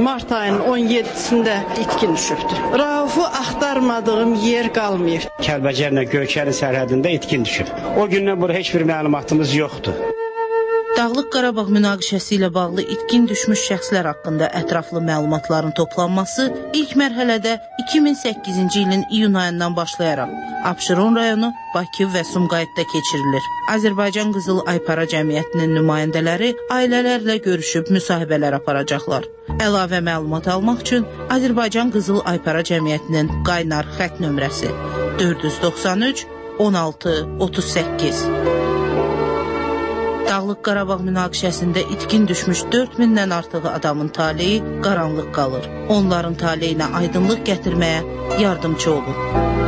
Mart ayının 17-sində itkin düşübdür. Raufu axtarmadığım yer qalmayıb. Kəlbəcərlə Göyçərin sərhədində itkin düşüb. O gündən bura heç bir məlumatımız yoxdur. Dağlıq Qarabağ münaqişəsi ilə bağlı itkin düşmüş şəxslər haqqında ətraflı məlumatların toplanması ilk mərhələdə 2008-ci ilin iyun ayından başlayaraq Abşeron rayonu, Bakı və Sumqayıtda keçirilir. Azərbaycan Qızıl Aypara Cəmiyyətinin nümayəndələri ailələrlə görüşüb müsahibələr aparacaqlar. Əlavə məlumat almaq üçün Azərbaycan Qızıl Aypara Cəmiyyətinin qaynar xətt nömrəsi 493 16 38. Dağlıq Qarabağ münaqişəsində itkin düşmüş 4000-dən artığı adamın taleyi qaranlıq qalır. Onların taleyinə aydınlıq gətirməyə yardımcı olun.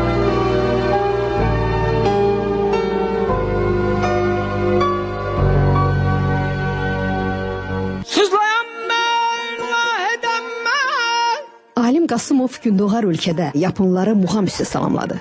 Alim Qasımov gündoğar ölkədə Yaponları muğam üstə salamladı.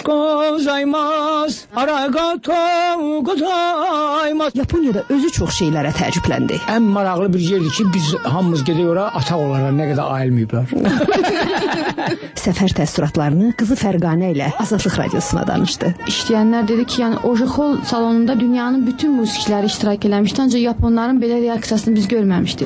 Yaponiyada özü çox şeylərə təəccübləndi. Ən maraqlı bir yerdir ki, biz hamımız gedək ora, ataq olarlar, nə qədər ayılmayıblar. Səfər təəssüratlarını qızı Fərqanə ilə Azadlıq Radiosuna danışdı. İşləyənlər dedi ki, yəni Ojixol salonunda dünyanın bütün musiqiləri iştirak eləmişdi, ancaq Yaponların belə reaksiyasını biz görməmişdik.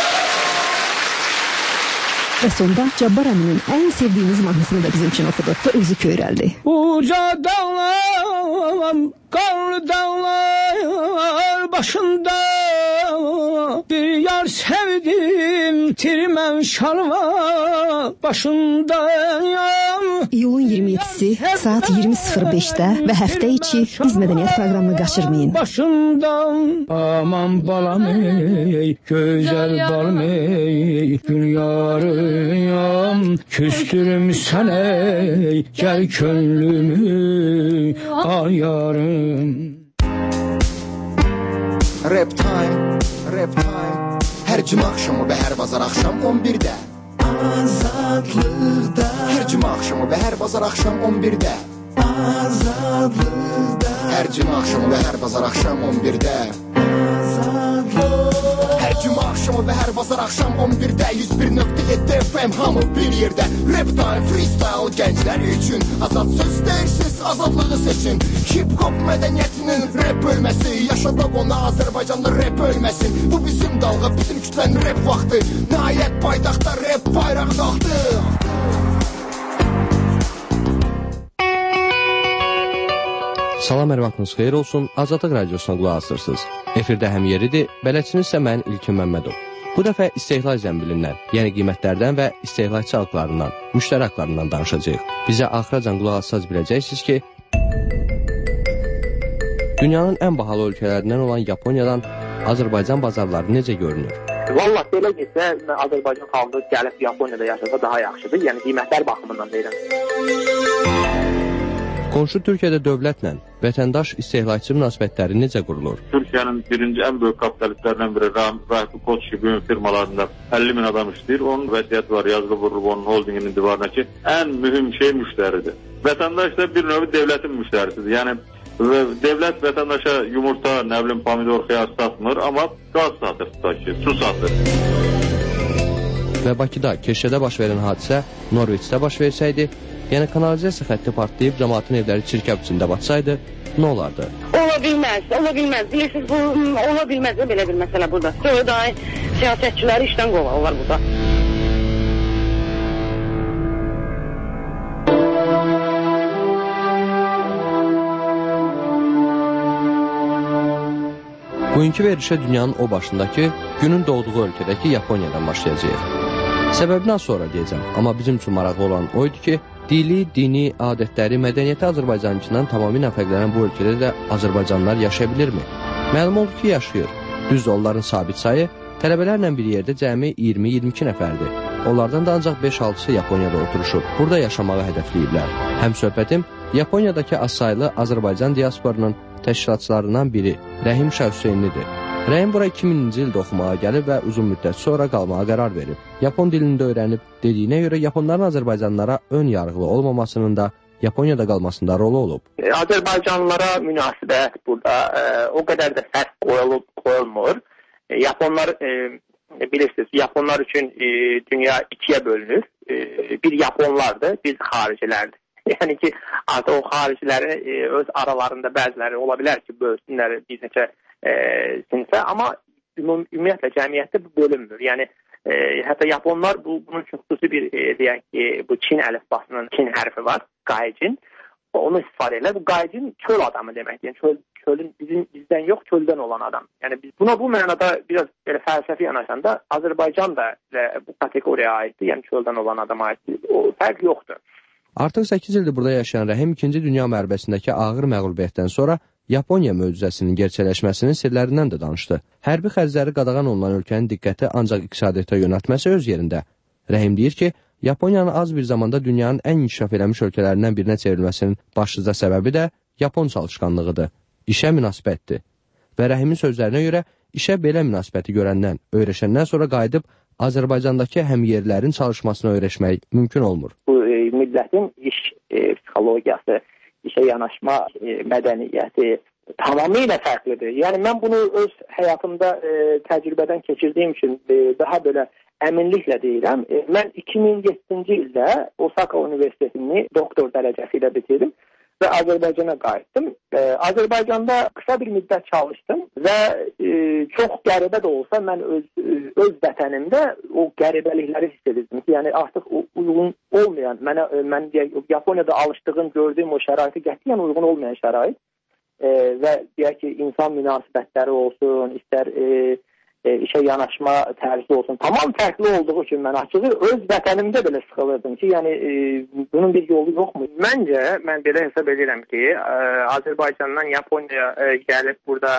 Və sonda Cabbar əminin ən sevdiyiniz mahnısını da bizim üçün oxudu və özü köyrəldi. Uca dağlar, qarlı dağlar başında bir yar sevdim, tirmən şalva başındayam. İyulun 27-si saat 20:05-də və həftə içi Biz Mədəniyyət proqramını qaçırmayın. Başından aman balam ey, gözəl balım ey, gül yarıyam, küstürmüsən ey, gəl könlümü ayarım. Rap time, rap time. Hər cümə axşamı və hər bazar axşam 11-də Azadlıqda. Hər cümə axşamı və hər bazar axşam 11-də Azadlıqda. Hər cümə axşamı və hər bazar axşam 11-də Azadlıqda. Hər cümə axşamı və hər bazar axşam 11-də 101.7 FM hamı bir yerdə. Rap time, freestyle gənclər üçün. Azad söz deyirsiz, azadlığı seçin. Hip-hop mədəniyyətinin rap bölməsi. Yaşadaq ona Azərbaycanda rap ölməsin. Bu bizim dalğa, bizim kütlənin rap vaxtı. Nəhayət paytaxtda rap bayrağı qalxdı. Salam, hər vaxtınız xeyir olsun. Azadlıq Radiosuna qulaq asırsınız. Efirdə həm yeridir, bələdçiniz isə mən İlkin Məmmədov. Bu dəfə istehlak zəmbilindən, yəni qiymətlərdən və istehlakçı haqlarından, müştəri haqlarından danışacağıq. Bizə axıracan qulaq assaz biləcəksiniz ki, dünyanın ən bahalı ölkələrindən olan Yaponiyadan Azərbaycan bazarları necə görünür? Vallahi belə getsə, Azərbaycan xalqı gəlib Yaponiyada yaşasa daha yaxşıdır. Yəni qiymətlər baxımından deyirəm. Qonşu Türkiyədə dövlətlə vətəndaş istehlakçı münasibətləri necə qurulur? Türkiyənin birinci ən böyük kapitalistlərindən biri Rahmi Koç kimi firmalarında 50 min adam işləyir. Onun vəsiyyəti var, yazılı vurulub onun holdinginin divarına ki, ən mühüm şey müştəridir. Vətəndaş da bir növ dövlətin müştərisidir. Yəni devlət vətəndaşa yumurta, nə bilim, pomidor, xiyar satmır, amma qaz satır, su satır. Və Bakıda, Keşədə baş verən hadisə Norveçdə baş versəydi, yəni kanalizasiya xətti partlayıb cəmaatın evləri çirkəb içində batsaydı, nə olardı? Ola bilməz. Bilirsiniz, bu ola bilməz belə bir məsələ burada. Sonra da siyasətçiləri işdən qovarlar burada. Bugünkü verilişə dünyanın o başındakı, günün doğduğu ölkədəki Yaponiyadan başlayacağıq. Səbəbini az sonra deyəcəm, amma bizim üçün maraqlı olan oydu ki, dili, dini, adətləri, mədəniyyəti Azərbaycançından tamamilə fərqlənən bu ölkədə də Azərbaycanlılar yaşaya bilirmi? Məlum oldu ki, yaşayır. Düzdür, onların sabit sayı tələbələrlə bir yerdə cəmi 20-22 nəfərdir. Onlardan da ancaq 5-6-sı Yaponiyada oturuşub, burada yaşamağı hədəfləyiblər. Həm söhbətim Yaponiyadakı azsaylı Azərbaycan diasporunun təşkilatçılarından biri Rəhim Şah Hüseynlidir. Rəhim bura 2000-ci ildə oxumağa gəlib və uzun müddət sonra qalmağa qərar verib. Yapon dilində öyrənib, dediyinə görə Yaponların Azərbaycanlara ön yarğılı olmamasının da Yaponiyada qalmasında rolu olub. Azərbaycanlılara münasibət burada o qədər də sərt qoyulmur. Yaponlar bilirsiniz, Yaponlar üçün dünya ikiyə bölünür. Bir Yaponlardır, bir xaricilərdir. Yəni ki, artıq o xariciləri öz aralarında bəziləri ola bilər ki, bölsünlər bir neçə sinifə, amma ümumiyyətlə cəmiyyətdə bu bölünmür. Yəni hətta Yaponlar bunun üçün xüsusi bir deyək ki, bu Çin əlifbasının Çin hərfi var, Gaijin. Onu istifadə edirlər. Bu Gaijin çöl adamı deməkdir. Yəni çölün bizdən yox, çöldən olan adam. Yəni biz buna bu mənada biraz belə fəlsəfi yanaşanda Azərbaycan da bu kateqoriyaya aiddir. Yəni çöldən olan adama aiddir. O fərq yoxdur. Artıq 8 ildir burada yaşayan Rəhim 2-ci Dünya müharibəsindəki ağır məğlubiyyətdən sonra Yaponiya möcüzəsinin gerçəkləşməsinin sirlərindən də danışdı. Hərbi xərcləri qadağan olunan ölkənin diqqəti ancaq iqtisadiyyata yönəltməsi öz yerində. Rəhim deyir ki, Yaponiyanın az bir zamanda dünyanın ən inkişaf eləmiş ölkələrindən birinə çevrilməsinin başlıca səbəbi də Yapon çalışqanlığıdır, işə münasibətdir. Və Rəhimin sözlərinə görə işə belə münasibəti görəndən, öyrəşəndən sonra qayıdıb Azərbaycandakı həmyerlilərin çalışmasına öyrəşmək mümkün olmur. Bu millətin iş psixologiyası, işə yanaşma mədəniyyəti tamamilə fərqlidir. Yəni mən bunu öz həyatımda təcrübədən keçirdiyim üçün daha belə əminliklə deyirəm. Mən 2007-ci ildə Osaka Universitetini doktor dərəcəsi ilə bitirdim və Azərbaycana qayıtdım. Azərbaycanda qısa bir müddət çalışdım və çox qəribə də olsa mən öz vətənimdə o qəribəlikləri hiss edirdim ki, yəni artıq uyğun olmayan, mən Yaponiyada alışdığım, gördüyüm o şəraiti qətiyyən uyğun olmayan şərait və deyək ki, insan münasibətləri olsun, istər işə yanaşma tərzi olsun, tamam fərqli olduğu üçün mən açığı öz vətənimdə belə sıxılırdım ki, yəni bunun bir yolu yoxmu? Məncə, mən belə hesab edirəm ki, Azərbaycandan Yaponiyaya gəlib burada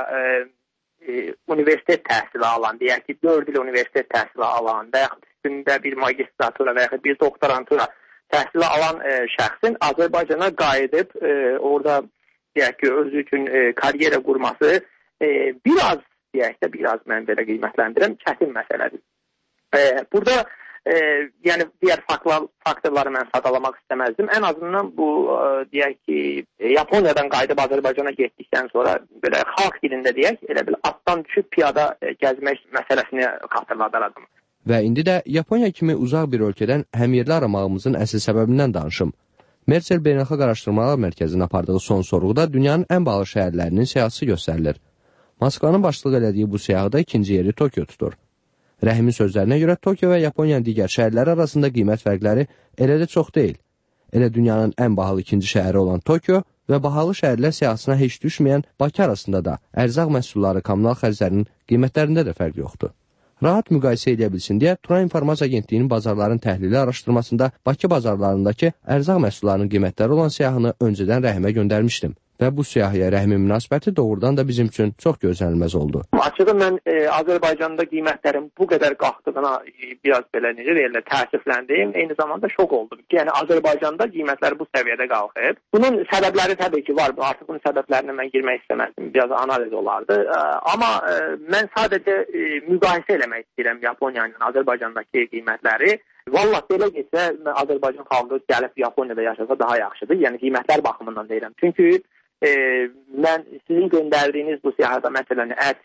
universitet təhsili alan, deyək ki, 4 il universitet təhsili alan və yaxud üstündə bir magistratura və yaxud bir doktorantura təhsili alan şəxsin Azərbaycana qayıdıb orada deyək ki, özü üçün karyera qurması biraz mən belə qiymətləndirəm, çətin məsələdir. Burada yəni digər faktorları mən sadalamaq istəməzdim. Ən azından bu deyək ki, Yaponiyadan qayıdıb Azərbaycana getdikdən sonra belə xalq dilində deyək, elə bir atdan düşüb piyada gəzmək məsələsini xatırladardım. Və indi də Yaponiya kimi uzaq bir ölkədən həmyerli aramağımızın əsl səbəbindən danışım. Mercer Beynəlxalq Araşdırmalar Mərkəzinin apardığı son sorğuda dünyanın ən bağlı şəhərlərinin siyahısı göstərilir. Moskvanın başçılıq elədiyi bu siyahıda ikinci yeri Tokyo tutur. Rəhimin sözlərinə görə Tokyo və Yaponiyanın digər şəhərləri arasında qiymət fərqləri elə də çox deyil. Elə dünyanın ən bahalı ikinci şəhəri olan Tokyo və bahalı şəhərlər siyahısına heç düşməyən Bakı arasında da ərzaq məhsulları, kommunal xərclərinin qiymətlərində də fərq yoxdur. Rahat müqayisə edə bilsin deyə Turan İnformasiya Agentliyinin bazarların təhlili araşdırmasında Bakı bazarlarındakı ərzaq məhsullarının qiymətləri olan siyahını öncədən Rəhimə göndərmişdim. Və bu siyahıya Rəhimin münasibəti doğrudan da bizim üçün çox gözlənilməz oldu. Açığı mən Azərbaycanda qiymətlərin bu qədər qalxdığına biraz belə necə deyirlər, təəssüfləndim. Eyni zamanda şok oldum ki, yəni Azərbaycanda qiymətlər bu səviyyədə qalxıb. Bunun səbəbləri təbii ki var. Artıq bunun səbəblərinə mən girmək istəməzdim. Biraz analiz olardı. Amma mən sadəcə müqayisə eləmək istəyirəm Yaponiyanın Azərbaycandakı qiymətləri. Vallahi belə getsə Azərbaycan xalqı gəlib Yaponiyada yaşasa daha yaxşıdır. Yəni qiymətlər baxımından deyirəm. Çünki mən sizin göndərdiyiniz bu siyahıda məsələn ət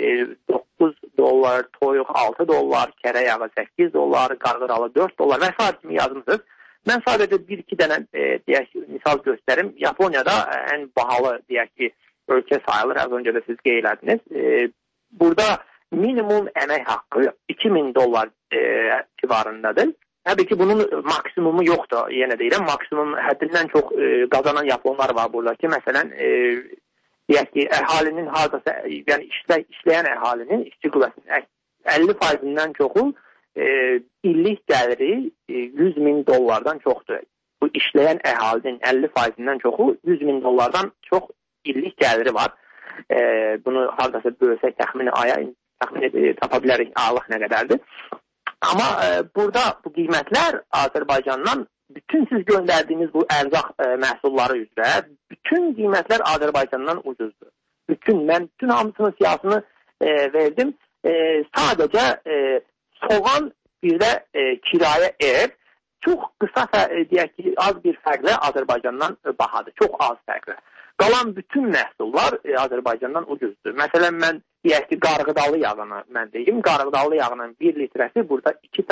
$9, toyuq $6, kərə yağı $8, qarğıralı $4 və s. kimi yazmısınız. Mən sadəcə bir-iki dənə deyək misal göstərim. Yaponiyada ən bahalı deyək ki, ölkə sayılır. Az öncə də siz qeyd elədiniz. Burada minimum əmək haqqı $2000 civarındadır. Təbii ki, bunun maksimumu yoxdur, yenə deyirəm. Maksimum həddindən çox qazanan Yaponlar var burada ki, məsələn, deyək ki, əhalinin hardasa, yəni işləyən əhalinin işçi qüvvəsinin 50%-dən çoxu illik gəliri $100,000 çoxdur. Bu işləyən əhalinin 50%-dən çoxu $100,000 çox illik gəliri var. Bunu hardasa bölsək təxmini tapa bilərik, ağlıq nə qədərdir. Amma burada bu qiymətlər Azərbaycandan bütün siz göndərdiyiniz bu ərzaq məhsulları üzrə bütün qiymətlər Azərbaycandan ucuzdur. Mən bütün hamısının siyasını verdim. Sadəcə soğan bir də kirayə ev çox qısa deyək ki, az bir fərqlə Azərbaycandan bahadır. Çox az fərqlə. Qalan bütün məhsullar Azərbaycandan ucuzdur. Məsələn, mən deyək ki, qarğıdalı yağını mən deyim. Qarğıdalı yağının 1 litrəsi burada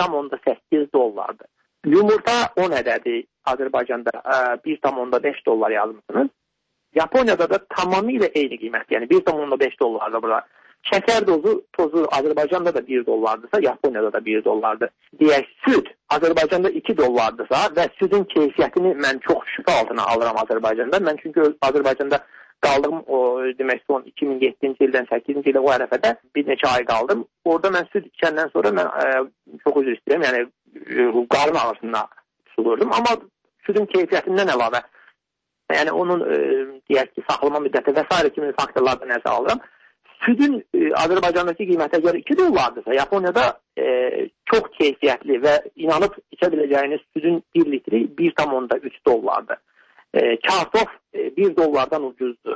2,8 dollardır. Yumurta 10 ədədi Azərbaycanda 1,5 dollar yazmışsınız. Yaponiyada da tamamilə eyni qiymət. Yəni 1,5 dollardır burada. Şəkər tozu Azərbaycanda da 1 dollardırsa, Yaponiyada da 1 dollardır. Deyək, süd Azərbaycanda 2 dollardırsa və südün keyfiyyətini mən çox şübhə altına alıram Azərbaycanda. Mən çünki Azərbaycanda qaldığım o demək son 2007-ci ildən 8-ci ilə o ərəfədə bir neçə ay qaldım. Orada mən süd içəndən sonra mən çox üzr istəyirəm. Yəni qarın ağrısına tutulurdum. Amma südün keyfiyyətindən əlavə, yəni onun deyək ki, saxlama müddəti və s. kimi faktorlardan nəzərə alıram. Südün Azərbaycandakı qiymətə görə 2 dollardırsa, Yaponiyada çox keyfiyyətli və inanıb içə biləcəyiniz südün 1 litri 1,3 dollardır. Kartof 1 dollardan ucuzdur.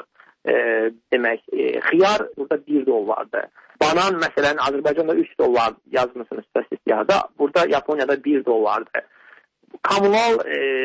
Demək, xiyar burada 1 dollardır. Banan məsələn Azərbaycanda 3 dollar yazmışsınız statistikada, burada Yaponiyada 1 dollardır. Kommunal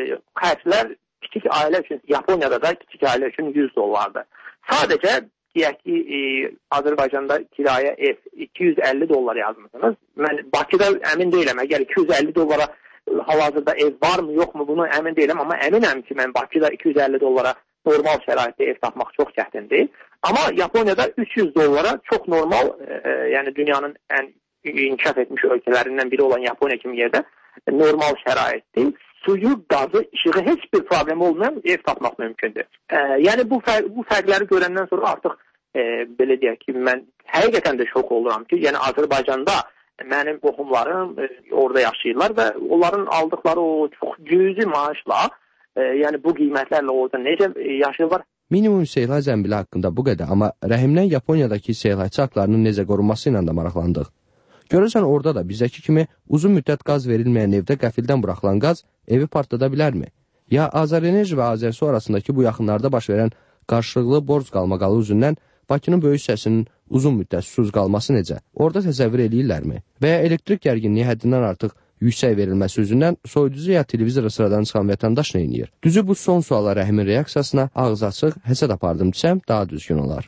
xərclər kiçik ailə üçün, Yaponiyada da kiçik ailə üçün 100 dollardır. Sadəcə deyək ki, Azərbaycanda kirayə ev 250 dollar yazmışsınız. Mən Bakıda əmin deyiləm, əgər 250 dollara hal-hazırda ev varmı, yoxmu bunu əmin deyiləm, amma əminəm ki, mən Bakıda 250 dollara normal şəraitdə ev tapmaq çox çətindir. Amma Yaponiyada 300 dollara çox normal, yəni dünyanın ən inkişaf etmiş ölkələrindən biri olan Yaponiya kimi yerdə normal şəraitdir. Suyu, qazı, işığı heç bir problem olmayan ev tapmaq mümkündür. Yəni bu fərqləri görəndən sonra artıq belə deyək ki, mən həqiqətən də şok oluram ki, yəni Azərbaycanda mənim qohumlarım orada yaşayırlar və onların aldıqları o çox cüzi maaşla, yəni bu qiymətlərlə orada necə yaşayırlar. Minimum seyyahlar zəmbili haqqında bu qədər, amma Rəhimdən Yaponiyadakı seyyahçı haqlarının necə qorunması ilə də maraqlandıq. Görürsən, orada da bizdəki kimi uzun müddət qaz verilməyən evdə qəfildən buraxılan qaz evi partladı bilərmi? Ya Azərenerji və Azərsu arasındakı bu yaxınlarda baş verən qarşılıqlı borc qalmaqalı üzündən Bakının böyük hissəsinin uzun müddət susuz qalması necə? Orada təsəvvür eləyirlərmi? Və ya elektrik gərginliyi həddindən artıq yüksək verilməsi üzündən soyuducu ya televizora sıradan çıxan vətəndaş nə edir? Düzü bu son suala Rəhimin reaksiyasına ağız açıq, həsəd apardım desəm daha düzgün olar.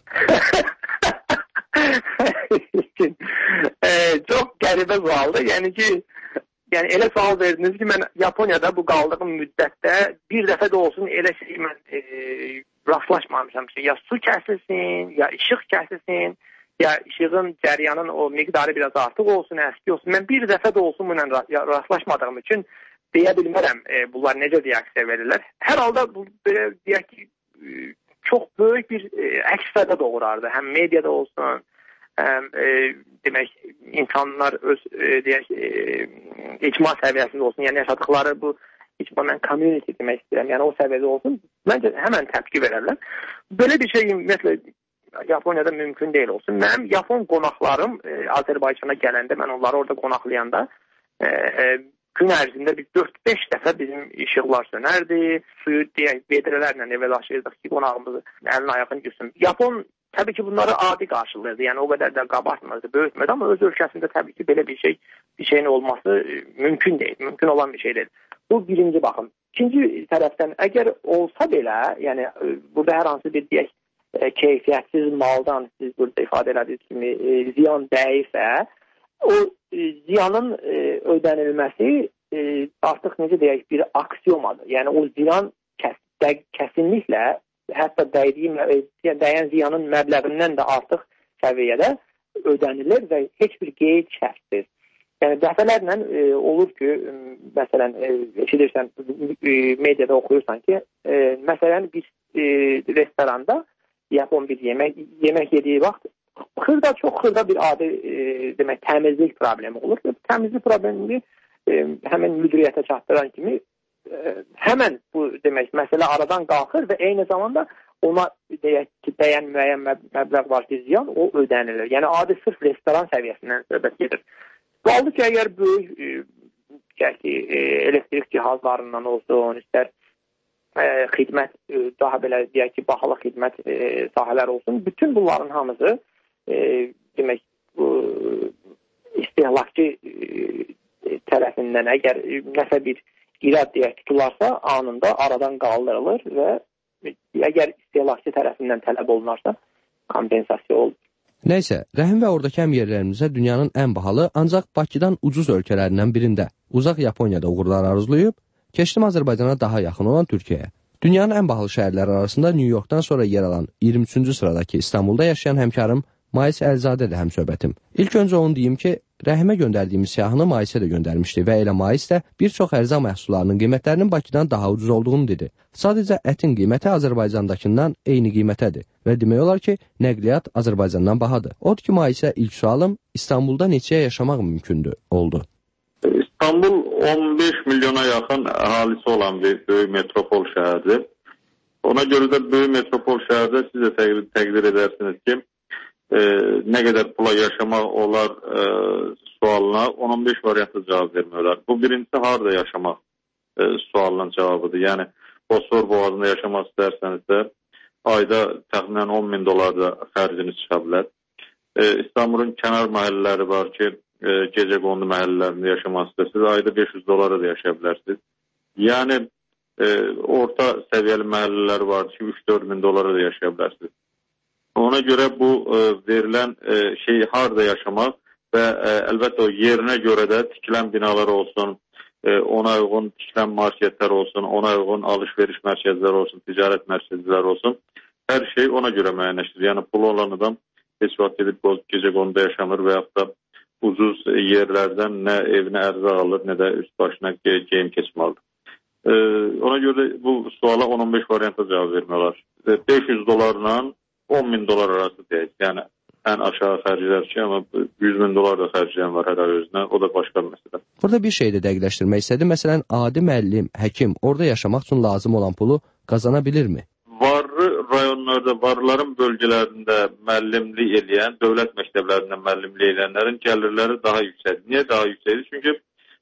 Çox qəribə sualdır. Yəni ki, elə sual verdiniz ki, mən Yaponiyada bu qaldığım müddətdə bir dəfə də olsun elə şey mən rastlaşmamışam ki, ya su kəsilsin, ya işıq kəsilsin, ya işığın cəryanın o miqdarı biraz artıq olsun, əski olsun. Mən bir dəfə də olsun bununla rastlaşmadığım üçün deyə bilmərəm bunlar necə reaksiya verirlər. Hər halda bu belə deyək ki, çox böyük bir əks-səda doğurardı. Həm mediada olsun, həm demək insanlar öz deyək icma səviyyəsində olsun, yəni yaşadıkları bu icma mən community demək istəyirəm, yəni o səviyyədə olsun, məncə həmən təpki verərlər. Belə bir şey ümumiyyətlə Yaponiyada mümkün deyil olsun. Mənim Yapon qonaqlarım Azərbaycana gələndə, mən onları orada qonaqlayanda gün ərzində bir 4-5 dəfə bizim işıqlar sönərdi, suyu deyək vedrələrlə evə daşıyırdıq ki, qonağımızı əlini ayağını yüzsün. Yapon təbii ki, bunları adi qarşılayırdı, yəni o qədər də qabartmırdı, böyütmədi, amma öz ölkəsində təbii ki, belə bir şeyin olması mümkün deyil, mümkün olan bir şey deyil. Bu birinci baxım. İkinci tərəfdən, əgər olsa belə, yəni burada hər hansı bir deyək keyfiyyətsiz maldan siz burada ifadə elədiyiniz kimi ziyan dəyirsə, o ziyanın ödənilməsi artıq necə deyək bir aksiomadır. Yəni o ziyan kəsinliklə hətta dəyən ziyanın məbləğindən də artıq səviyyədə ödənilir və heç bir qeyd şərtsiz. Yəni dəfələrlə olur ki, məsələn, eşidirsən, mediada oxuyursan ki, məsələn, bir restoranda Yapon bir yemək yediyi vaxt çox xırda bir adi demək təmizlik problemi olur. Təmizlik problemini həmən müdiriyyətə çatdıran kimi həmən bu demək məsələ aradan qalxır və eyni zamanda ona deyək ki, dəyən müəyyən məbləğ var ki, ziyan o ödənilir. Yəni adi sırf restoran səviyyəsindən söhbət gedir. Qaldı ki, əgər böyük elektrik cihazlarından olsun, istər xidmət, daha belə deyək ki, bahalı xidmət sahələr olsun, bütün bunların hamısı demək istehlakçı tərəfindən əgər nəsə bir irad deyək tutularsa, anında aradan qaldırılır və əgər istehlakçı tərəfindən tələb olunarsa, kompensasiya olur. Nəysə, Rəhim və oradakı həmyerlərimizə dünyanın ən bahalı, ancaq Bakıdan ucuz ölkələrindən birində, uzaq Yaponiyada uğurlar arzulayıb, keçdim Azərbaycana daha yaxın olan Türkiyəyə. Dünyanın ən bahalı şəhərləri arasında New Yorkdan sonra yer alan 23-cü sıradakı İstanbulda yaşayan həmkarım Mais Əlzadə ilə həmsöhbətim. İlk öncə onu deyim ki, Rəhimə göndərdiyimiz siyahını Maisə də göndərmişdi və elə Mais də bir çox ərzaq məhsullarının qiymətlərinin Bakıdan daha ucuz olduğunu dedi. Sadəcə ətin qiyməti Azərbaycandakından eyni qiymətədir və demək olar ki, nəqliyyat Azərbaycandan bahadır. Odur ki, Maisə ilk sualım İstanbulda neçəyə yaşamaq mümkündür oldu. İstanbul 15 milyona yaxın əhalisi olan bir böyük metropol şəhərdir. Ona görə də böyük metropol şəhərdə siz də təqdir edərsiniz ki, nə qədər pula yaşamaq olar sualına 10-15 variantlı cavab vermiyorlar. Bu birincisi harada yaşamaq sualının cavabıdır. Yəni, Bosfor boğazında yaşamaq istərsəniz də ayda təxminən 10 min dolar da xərciniz çıxa bilər. İstanbulun kənar məhəllələri var ki, gecə qondu məhəllələrində yaşamaq istərsiniz, ayda 500 dolara da yaşaya bilərsiniz. Yəni, orta səviyyəli məhəllələr var ki, 3-4 min dolara da yaşaya bilərsiniz. Ona görə bu verilən harada yaşamaq və əlbəttə o yerinə görə də tikilən binalar olsun, ona uyğun tikilən marketlər olsun, ona uyğun alış-veriş mərkəzləri olsun, ticarət mərkəzləri olsun, hər şey ona görə müəyyənləşdirir. Yəni, pulu olan adam heç vaxt edib gecə qonuda yaşamır və yaxud da ucuz yerlərdən nə evinə ərzaq alır, nə də üst başına geyim keçməlidir. Ona görə bu suala 10-15 variantda cavab vermiyorlar. 500 dolarla 10 min dolar arası deyək. Yəni, ən aşağı xərclər ki, amma 100 min dolar da xərcləyən var hər ay özünə. O da başqa bir məsələ. Burada bir şey də dəqiqləşdirmək istədim. Məsələn, adi müəllim, həkim orada yaşamaq üçün lazım olan pulu qazana bilirmi? Varlı rayonlarda, varların bölgələrində müəllimlik eləyən, dövlət məktəblərində müəllimlik eləyənlərin gəlirləri daha yüksəkdir. Niyə daha yüksəkdir? Çünki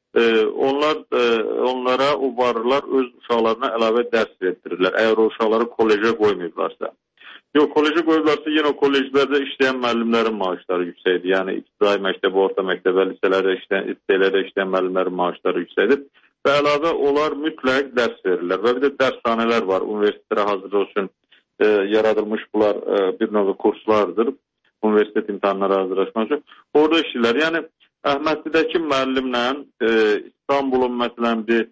onlara o varlılar öz uşaqlarına əlavə dərs verdirirlər. Əgər o uşaqları kolejə qoymayıblarsa. Yox, kolejə qoyublarsa, yenə o kolejlərdə işləyən müəllimlərin maaşları yüksəkdir. Yəni, iqtidai məktəb, orta məktəbə, liselərdə işləyən müəllimlərin maaşları yüksəkdir. Və əlavə onlar mütləq dərs verirlər. Və bir də dərshanələr var, universitetlərə hazırlıq üçün yaradılmış bunlar bir növ kurslardır. Universitet imtahanlara hazırlaşmaq üçün. Orada işləyirlər. Yəni, Əhmədlidəki müəllimlə İstanbulun, məsələn, bir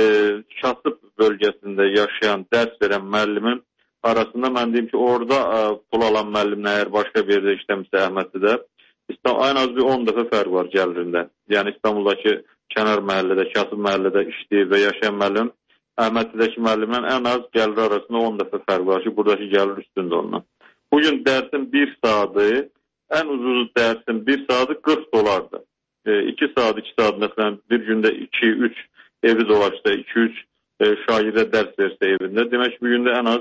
kasıb bölgəsində yaşayan, dərs verən müəllimin arasında mən deyim ki, orada pul alan müəllimlə əgər başqa bir yerdə işləmişsə Əhmədlidə, ən az bir 10 dəfə fərq var gəlirində. Yəni İstanbuldakı kənar məhəllədə, kasıb məhəllədə işləyir və yaşayan müəllim Əhmədlidəki müəllimlə ən az gəlir arasında 10 dəfə fərq var ki, buradakı gəlir üstündə ondan. Bugün dərsin 1 saatı, ən ucuz dərsin 1 saatı 40 dolardır. 2 saat, 2 saat, məsələn, bir gündə 2-3 evi dolaşsa, 2-3 şagirdə dərs versə evində, demək ki, bu gündə ən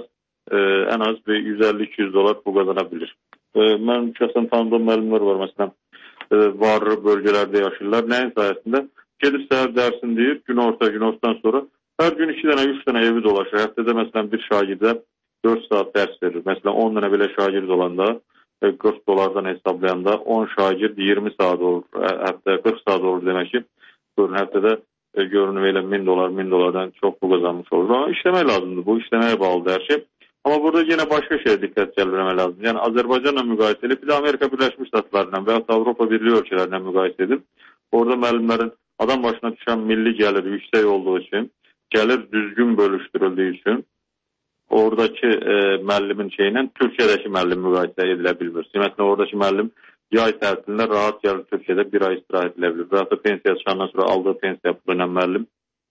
az bir 150-200 dolar pul qazana bilir. Mən şəxsən tanıdığım müəllimlər var, məsələn, varlı bölgələrdə yaşayırlar. Nəyin sayəsində? Gedib səhər dərsin deyir, günortadan sonra hər gün 2 dənə, 3 dənə evi dolaşır. Həftədə, məsələn, bir şagirdə 4 saat dərs verir. Məsələn, 10 dənə belə şagird olanda, 40 dolardan hesablayanda 10 şagird 20 saat olur, həftə 40 saat olur demək ki, həftədə görünür elə 1000 dolardan çox pul qazanmış olur. Amma işləmək lazımdır, bu işləməyə bağlıdır hər şey. Amma burada yenə başqa şeyə diqqət cəlbələmək lazımdır. Yəni, Azərbaycanla müqayisə edib, bir də Amerika Birləşmiş Ştatlarla və ya Avropa Birliyi ölkələrlə müqayisə edib, orada müəllimlərin adam başına düşən milli gəlir yüksək olduğu üçün, gəlir düzgün bölüşdürüldüyü üçün, oradakı müəllimin şeylə Türkiyədəki müəllim müqayisə edilə bilmir. Ümumiyyətlə, oradakı müəllim yay tətilində rahat gəlir Türkiyədə bir ay istirahət edilə bilir. Və ya da pensiya çıxandan sonra aldığı pensiya pulu ilə müəllim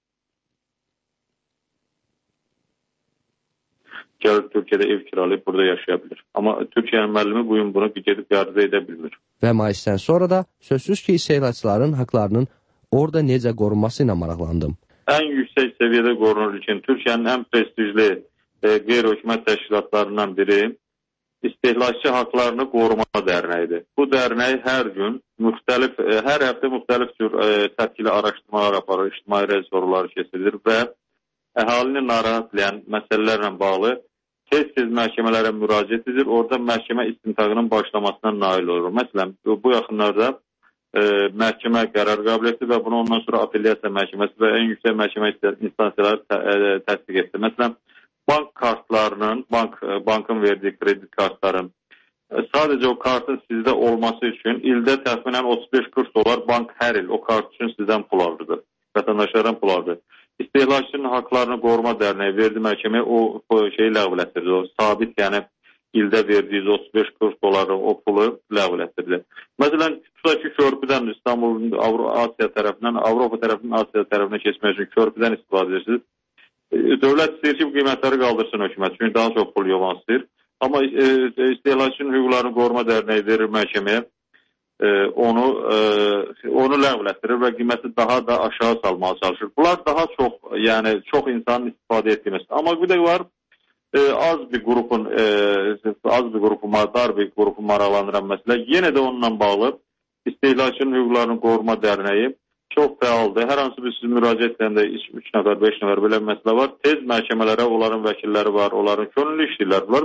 gəlir Türkiyədə ev kiralayıb burada yaşaya bilir. Amma Türkiyənin müəllimi bu gün bunu gedib qəbul edə bilmir. Və maisdən sonra da sözsüz ki, istehlakçıların haqlarının orada necə qorunması ilə maraqlandım. Ən yüksək səviyyədə qorunur ki, Türkiyənin ən prestijli qeyri-hökumət təşkilatlarından biri İstehlakçı Haqlarını Qoruma Dərnəyidir. Bu dərnək hər həftə müxtəlif cür tərkili araşdırmalar aparır, ictimai rəy soruları keçirilir və əhalini narahat edən məsələlərlə bağlı tez-tez məhkəmələrə müraciət edir, orada məhkəmə istintaqının başlamasına nail olur. Məsələn, bu yaxınlarda məhkəmə qərar qəbul etdi və bunu ondan sonra apellyasiya məhkəməsi və ən yüksək məhkəmə instansiyaları təsdiq etdi. Məsələn, bank kartlarının, bankın verdiyi kredi kartların sadece o kartın sizdə olması üçün ildə təxminən 35-40 dolar bank hər il o kart üçün sizdən pul alırdı. Vətəndaşlardan pul alırdı. İstehlakçının Haqlarını Qoruma Dərnəyi verdi məhkəməyə o şeyi ləğv etdirdi. O sabit, yəni ildə verdiyi 35-40 doları o pulu ləğv etdirdi. Məsələn, tutaq ki, körpüdən İstanbulun Avropa tərəfindən Asiya tərəfinə keçmək üçün körpüdən istifadə edirsiniz. Dövlət istəyir ki, bu qiymətləri qaldırsın hökumət. Çünki daha çox pul yığmaq istəyir. Amma İstehlakçının Hüquqlarını Qoruma Dərnəyi verir məhkəməyə, onu ləğv etdirir və qiyməti daha da aşağı salmağa çalışır. Bunlar daha çox, yəni çox insanın istifadə etdiyimiz. Amma bir də var, az bir qrupun dar bir qrupun maraqlandıran məsələ. Yenə də onunla bağlı İstehlakçının Hüquqlarını Qoruma Dərnəyi çox fəaldır. Hər hansı bir siz müraciət edəndə 3 nəfər, 5 nəfər belə bir məsələ var. Tez məhkəmələrə onların vəkilləri var, onların könüllü işləyirlər bunlar.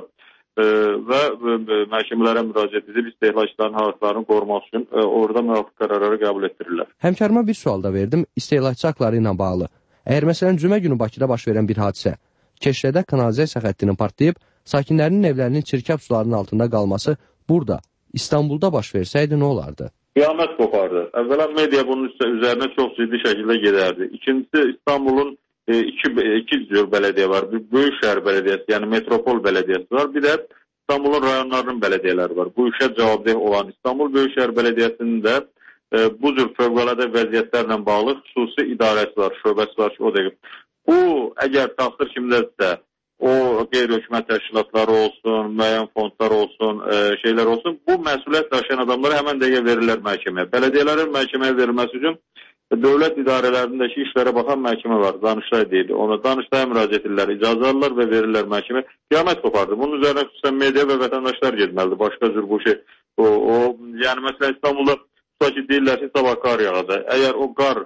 Və məhkəmələrə müraciət edib istehlakçıların haqlarını qorumaq üçün orada müvafiq qərarları qəbul etdirirlər. Həmkarıma bir sual da verdim istehlakçı haqları ilə bağlı. Əgər məsələn cümə günü Bakıda baş verən bir hadisə, Keşrədə kanalizasiya xəttinin partlayıb, sakinlərinin evlərinin çirkab sularının altında qalması burada, İstanbulda baş versəydi nə olardı? Qiyamət qopardı. Əvvələn media bunun üzərinə çox ciddi şəkildə gedərdi. İkincisi, İstanbulun iki cür bələdiyyə var. Bir Böyükşəhər Bələdiyyəsi, yəni Metropol Bələdiyyəsi var. Bir də İstanbulun rayonlarının bələdiyyələri var. Bu işə cavabdeh olan İstanbul Böyükşəhər Bələdiyyəsinin də bu cür fövqəladə vəziyyətlərlə bağlı xüsusi idarəsi var, şöbəsi var ki, o dəqiq. Bu, əgər təqsir kimdədirsə, o qeyri-hökumət təşkilatları olsun, müəyyən fondlar olsun, şeylər olsun, bu məsuliyyət daşıyan adamlara həmən dəqiqə verirlər məhkəməyə. Bələdiyyələrin məhkəməyə verilməsi üçün dövlət idarələrindəki işlərə baxan məhkəmə var, Danıştay deyil. Ona Danıştaya müraciət edirlər, icazə alırlar və verirlər məhkəmə. Qiyamət qopardı. Bunun üzərinə xüsusən media və vətəndaşlar getməlidir. Başqa cür bu şey. Yəni, məsələn, İstanbulda tutaq ki, deyirlər ki, sabah qar yağacaq. Əgər o qar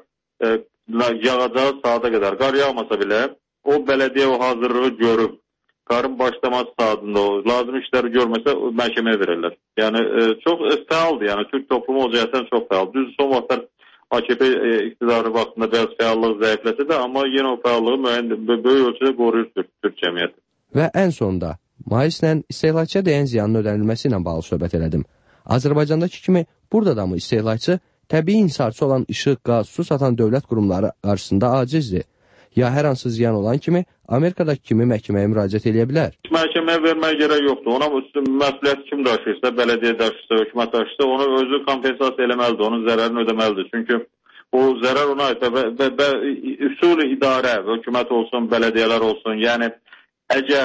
yağacağı saata qədər qar yağmasa belə, o bələdiyyə o hazırlığı görüb, qarın başlaması saatında o lazım işləri görməsə məhkəməyə verirlər. Yəni, çox fəaldır. Yəni, Türk toplumu o cəhətdən çox fəal. Düz son vaxtlar AKP iktidarı vaxtında biraz fəallıq zəifləsə də, amma yenə o fəallığı böyük ölçüdə qoruyur Türk cəmiyyəti. Və ən sonda, maislə istehlakçıya dəyən ziyanın ödənilməsi ilə bağlı söhbət elədim. Azərbaycandakı kimi burada da mı istehlakçı təbii inhisarçı olan işıq, qaz, su satan dövlət qurumları qarşısında acizdir? Ya hər hansı ziyan olan kimi Amerikadakı kimi məhkəməyə müraciət edə bilər? Məhkəməyə verməyə gərək yoxdur. Ona məsuliyyət kim daşıyırsa, bələdiyyə daşıyırsa, hökumət daşıyırsa, onu özü kompensasiya eləməlidir, onun zərərini ödəməlidir. Çünki o zərər ona aiddir və üsul idarə, hökumət olsun, bələdiyyələr olsun, yəni əgər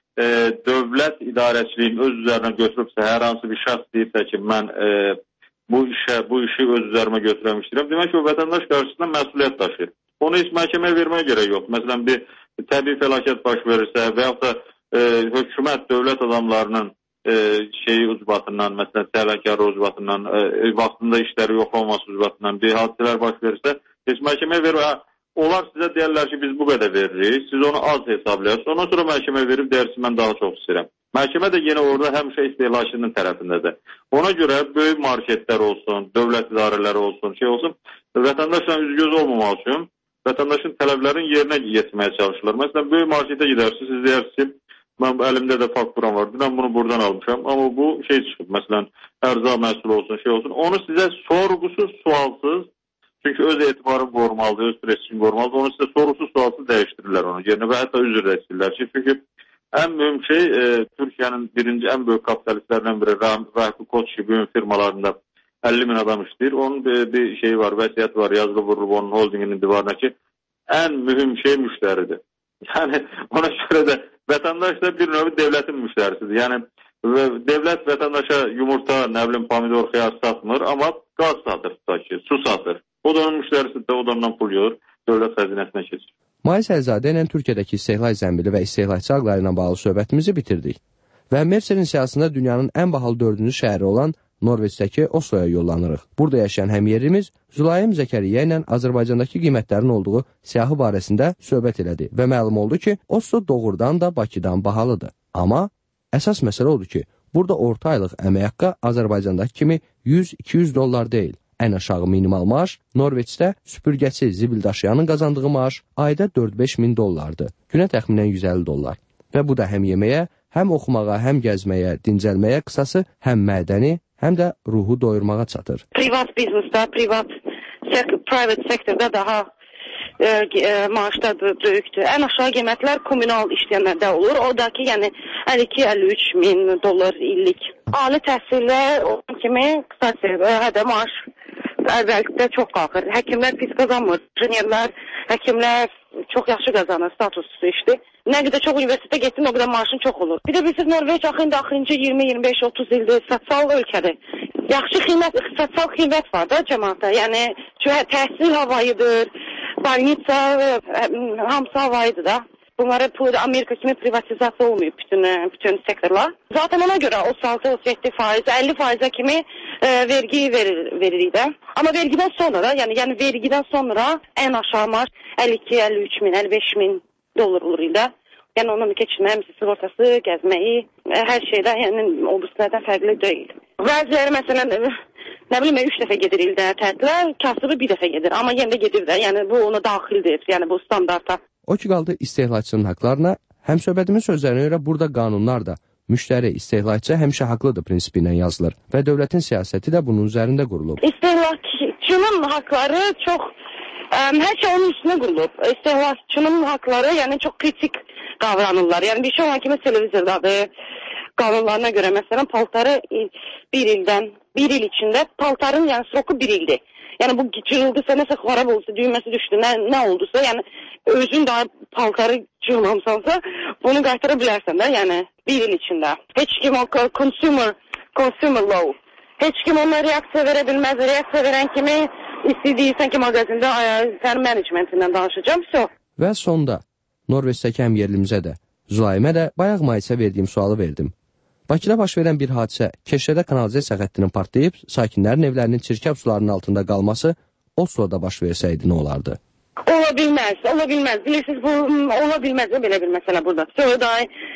dövlət idarəçiliyin öz üzərinə götürübsə, hər hansı bir şəxs deyirsə ki, mən bu işi öz üzərimə götürəmişdirəm, demək ki, o vətəndaş qarşısında məsuliyyət daşıyır. Onu heç məhkəməyə verməyə gerək yoxdur. Məsələn, bir təbii fəlakət baş verirsə və yaxud da hökumət, dövlət adamlarının şeyi ucbatından, məsələn, təvəkkar ucbatından, vaxtında işləri yoxlanması ucbatından bir hadisələr baş verirsə, heç məhkəməyə verməyə. Onlar sizə deyərlər ki, biz bu qədər veririk, siz onu az hesablayırsınız. Ondan sonra məhkəməyə verib deyərsiniz, mən daha çox istəyirəm. Məhkəmə də yenə orada həmişə istehlakçının tərəfindədir. Ona görə böyük marketlər olsun, dövlət idarələri olsun, şey olsun, vətəndaşla üz-göz olmamaq üçün vətəndaşın tələblərini yerinə yetirməyə çalışırlar. Məsələn, böyük marketə gedərsiniz, siz deyirsiniz ki, mən əlimdə də fakturam var, mən bunu buradan almışam, amma bu şey çıxıb, məsələn, ərzaq məhsulu olsun, şey olsun. Onu sizə sorğusuz, sualsız, çünki öz etibarını qorumalıdır, öz prestijini qorumalıdır, onu sizə sorğusuz, sualsız dəyişdirirlər onu yerinə və hətta üzr də istəyirlər ki, çünki ən mühüm şey, Türkiyənin ən böyük kapitalistlərindən biri Vəhbi Koç gibi firmalarında 50 min adam işləyir. Onun bir şeyi var, vəsiyyət var, yazılı vurulub onun holdinginin divarına ki, ən mühüm şey müştəridir. Yəni, ona görə də vətəndaş da bir növ devlətin müştərisidir. Yəni, devlət vətəndaşa yumurta, nə bilim, pomidor, xiyar satmır, amma qaz satır, su satır. O da onun müştərisidir, o da ondan pul yığır, dövlət xəzinəsinə keçir. Mais Əlzadə ilə Türkiyədəki istehlak zəmbili və istehlakçı haqları ilə bağlı söhbətimizi bitirdik. Və Merserin siyasında dünyanın ən bahalı 4-cü şəhəri olan Norveçdəki Osloya yollanırıq. Burada yaşayan həmyerimiz Zülayim Zəkəriyyə ilə Azərbaycandakı qiymətlərin olduğu siyahı barəsində söhbət elədi və məlum oldu ki, Oslo doğrudan da Bakıdan bahalıdır. Amma əsas məsələ odur ki, burada orta aylıq əmək haqqı Azərbaycandakı kimi 100-200 dollar deyil. Ən aşağı minimal maaş Norveçdə süpürgəçi zibil daşıyanın qazandığı maaş ayda 4-5 min dollardır. Günə təxminən 150 dollar. Və bu da həm yeməyə, həm oxumağa, həm gəzməyə, dincəlməyə, qısası həm mədəni, həm də ruhu doyurmağa çatır. Privat biznesdə, private sektorda daha maaşlar böyükdür. Ən aşağı qiymətlər kommunal işləyənlərdə olur. O da ki, yəni 52-53 min dollar illik. Ali təhsillə olan kimi qısası hədə maaş əvvəllikdə çox qalxır. Həkimlər pis qazanmır, inженерlər, həkimlər çox yaxşı qazanır, statuslu işdir. Nə qədər çox universitetə getsin, o qədər maaşın çox olur. Bir də bilirsiniz, Norveç axırıncı 20-25-30 ildir sosial ölkədir. Yaxşı sosial qiymət var da cəmaata. Yəni təhsil havayıdır, balnitsa hamısı havayıdır da. Bunlara Amerika kimi privatizasiya olmuyor bütün sektorlar. Zaten ona göre 36-37%, 50%'a kimi vergi veririk de. Ama vergiden sonra yani vergiden sonra en aşağı maaş 52-53 min, 55 min dolar olur ildə. Yani onun keçinməyi, sigortası, gəzməyi, her şeydə yəni o birisilərdən fərqli deyil. Bəziləri məsələn nə bilim 3 dəfə gedir ildə tətilə, kasıbı bir dəfə gedir. Amma yenə də gedir də. Yəni bu ona daxildir. Yəni bu standarta. O ki qaldı istehlakçının haqlarına, həm söhbətimin sözlərinə görə burada qanunlar da müştəri, istehlakçı həmişə haqlıdır prinsipi ilə yazılır və dövlətin siyasəti də bunun üzərində qurulub. İstehlakçının haqları çox, hər şey onun üstünə qurulub. İstehlakçının haqları yəni çox kritik qavranırlar. Yəni bir şey olan kimi televizordadır. Qanunlarına görə məsələn paltarı bir il içində paltarın yəni sroku 1 ildir. Yəni bu cırıldısa, nəsə xarab olsa, düyməsi düşdü, nə oldusa, yəni özün daha paltarı cırmamsansa, bunu qaytara bilərsən də, yəni 1 il içində. Heç kim o consumer law, heç kim ona reaksiya verə bilməz. Reaksiya verən kimi istəyirsən ki, mağazində sənin menecmentindən danışacağım, Və sonda, Norveçdəki həmyerlimizə də, Zülaymə də bayaq müayisə verdiyim sualı verdim. Bakıda baş verən bir hadisə Keşrədə kanalizasiya xəttinin partlayıb, sakinlərin evlərinin çirkab sularının altında qalması Oslo'da baş versəydi nə olardı? Ola bilməz. Bilirsiniz, bu ola bilməz belə bir məsələ burada. Sonra da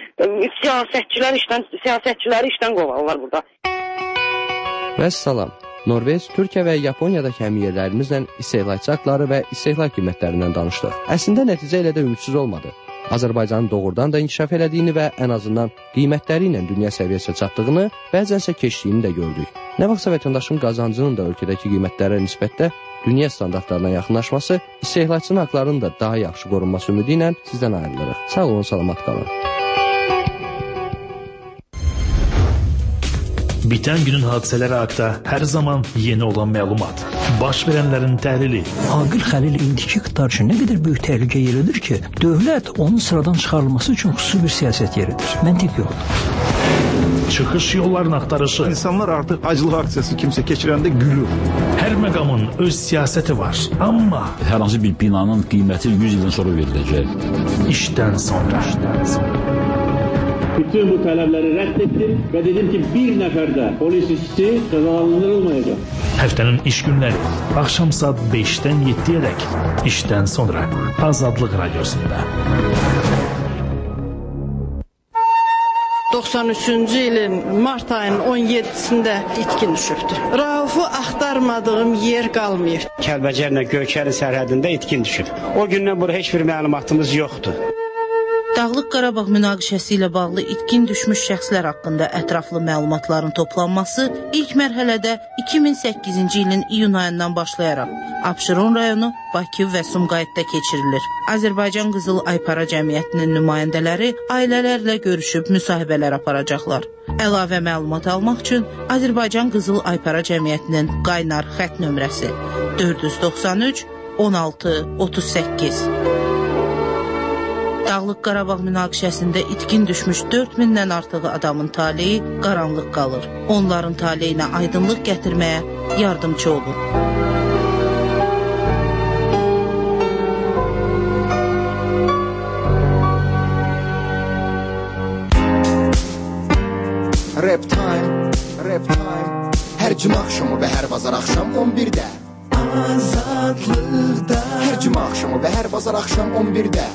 siyasətçiləri işdən qovarlar burada. Vəssalam. Norveç, Türkiyə və Yaponiyadakı həmyerlərimizlə istehlakçı haqları və istehlak qiymətlərindən danışdıq. Əslində nəticə elə də ümidsiz olmadı. Azərbaycanın doğrudan da inkişaf elədiyini və ən azından qiymətləri ilə dünya səviyyəsinə çatdığını, bəzənsə keçdiyini də gördük. Nə vaxtsa vətəndaşın qazancının da ölkədəki qiymətlərə nisbətdə dünya standartlarına yaxınlaşması, istehlakçının haqlarının da daha yaxşı qorunması ümidi ilə sizdən ayrılırıq. Sağ olun, salamat qalın. Bitən günün hadisələri haqda hər zaman yeni olan məlumat, baş verənlərin təhlili. Aqil Xəlil indiki iqtidar üçün nə qədər böyük təhlükə yeridir ki, dövlət onun sıradan çıxarılması üçün xüsusi bir siyasət yeridir. Məntiq yoldur. Çıxış yollarını axtarışı. İnsanlar artıq acılıq aksiyası kimsə keçirəndə gülür. Hər məqamın öz siyasəti var, amma hər hansı bir binanın qiyməti 100 ildən sonra veriləcək. İşdən sonra. Bütün bu tələbləri rədd etdim və dedim ki, bir nəfər də polis işçisi cəzalandırılmayacaq. Həftənin iş günləri, axşam saat 5-dən 7-yədək, işdən sonra Azadlıq Radiosunda. 93-cü ilin mart ayının 17-sində itkin düşübdür. Raufu axtarmadığım yer qalmayıb. Kəlbəcərlə Göyçərin sərhədində itkin düşüb. O gündən bura heç bir məlumatımız yoxdur. Dağlıq Qarabağ münaqişəsi ilə bağlı itkin düşmüş şəxslər haqqında ətraflı məlumatların toplanması ilk mərhələdə 2008-ci ilin iyun ayından başlayaraq Abşeron rayonu, Bakı və Sumqayıtda keçirilir. Azərbaycan Qızıl Aypara Cəmiyyətinin nümayəndələri ailələrlə görüşüb müsahibələr aparacaqlar. Əlavə məlumat almaq üçün Azərbaycan Qızıl Aypara Cəmiyyətinin qaynar xətt nömrəsi 493 16 38. Dağlıq Qarabağ münaqişəsində itkin düşmüş 4000-dən artığı adamın taleyi qaranlıq qalır. Onların taleyinə aydınlıq gətirməyə yardımcı olun. Rap time. Hər cümə axşamı və hər bazar axşam 11-də. Azadlıqda. Hər cümə axşamı və hər bazar axşam 11-də.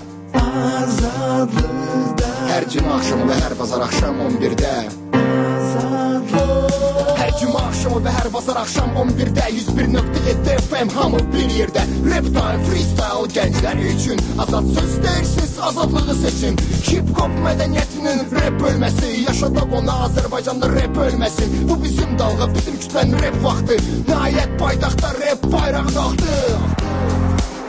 Azadlıqda. Hər cümə axşamı və hər bazar axşam 11-də. Azadlıqda. Cuma axşamı və hər bazar axşam 11-də 101.7 FM hamı bir yerdə. Rap time, freestyle gənclər üçün azad söz deyirsiz, azadlığı seçin. Hip-hop mədəniyyətinin rap bölməsi, yaşadaq ona Azərbaycanda rap ölməsin. Bu bizim dalğa, bizim kütlənin rap vaxtı. Nəhayət paytaxtda rap bayraq qalxdı.